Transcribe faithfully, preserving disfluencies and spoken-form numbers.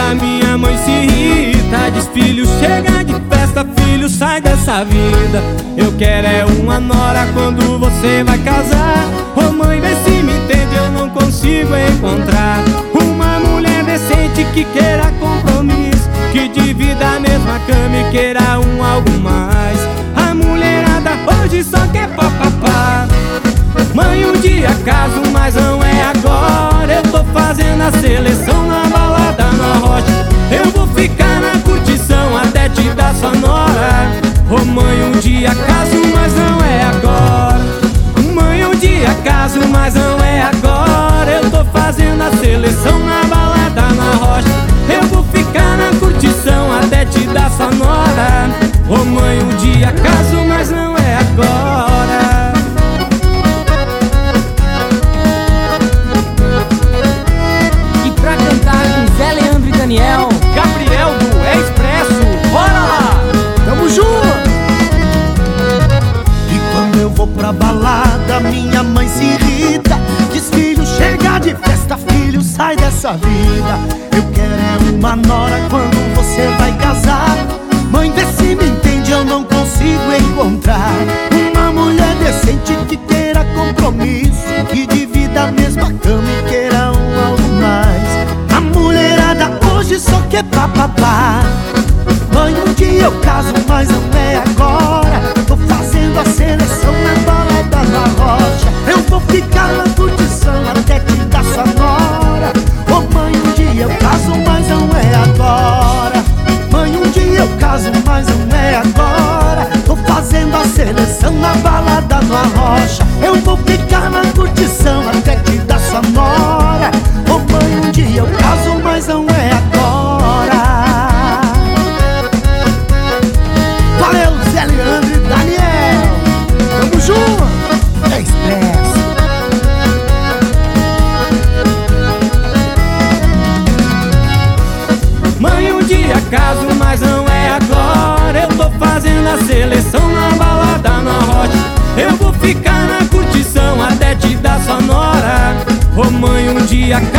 dia minha mãe se irrita, diz: filho, chega de festa, filho, sai dessa vida. Eu quero é uma nora quando você vai casar. Ô mãe, vê se me entende, eu não consigo encontrar uma mulher decente que queira compromisso, que divida a mesma cama e queira um algo mais. A mulherada hoje só quer papapá. Mãe, um dia caso, mas não é agora. Eu tô fazendo a seleção na balada, na rocha. Eu vou ficar na curtição até te dar sua nora. Ô mãe, um dia caso, mas não é agora. Mãe, um dia caso, mas não é agora. Eu tô fazendo a seleção na balada, na rocha. Eu vou ficar na curtição até te dar sua nora. Ô mãe, um dia caso, mas não é agora. Daniel, Gabriel do É Expresso, bora lá! Tamo junto! E quando eu vou pra balada, minha mãe se irrita, diz: filho, chega de festa, filho, sai dessa vida. Eu quero é uma nora quando você vai casar. Mãe, vê se me entende, eu não consigo encontrar uma mulher decente que queira compromisso, que divida a mesma cama e queira um algo mais. A mulherada hoje só quer papapá. Mãe, um dia eu caso, mas não é agora. Tô fazendo a seleção na balada, na rocha. Eu vou ficar na curtição até te dar sua nora. Ô mãe, um dia eu caso, mas não é agora. Mãe, um dia eu caso, mas não é agora. Tô fazendo a seleção na balada, na rocha. Eu vou ficar na curtição até te dar sua nora. Ô mãe, um dia eu caso, mas não é agora. Valeu, Zé Leandro e Daniel, tamo junto, É Expresso. Mãe, um dia caso, mas não é agora. Eu tô fazendo a seleção na balada, na rocha. Eu vou ficar na curtição até te dar sua nora. Ô mãe, um dia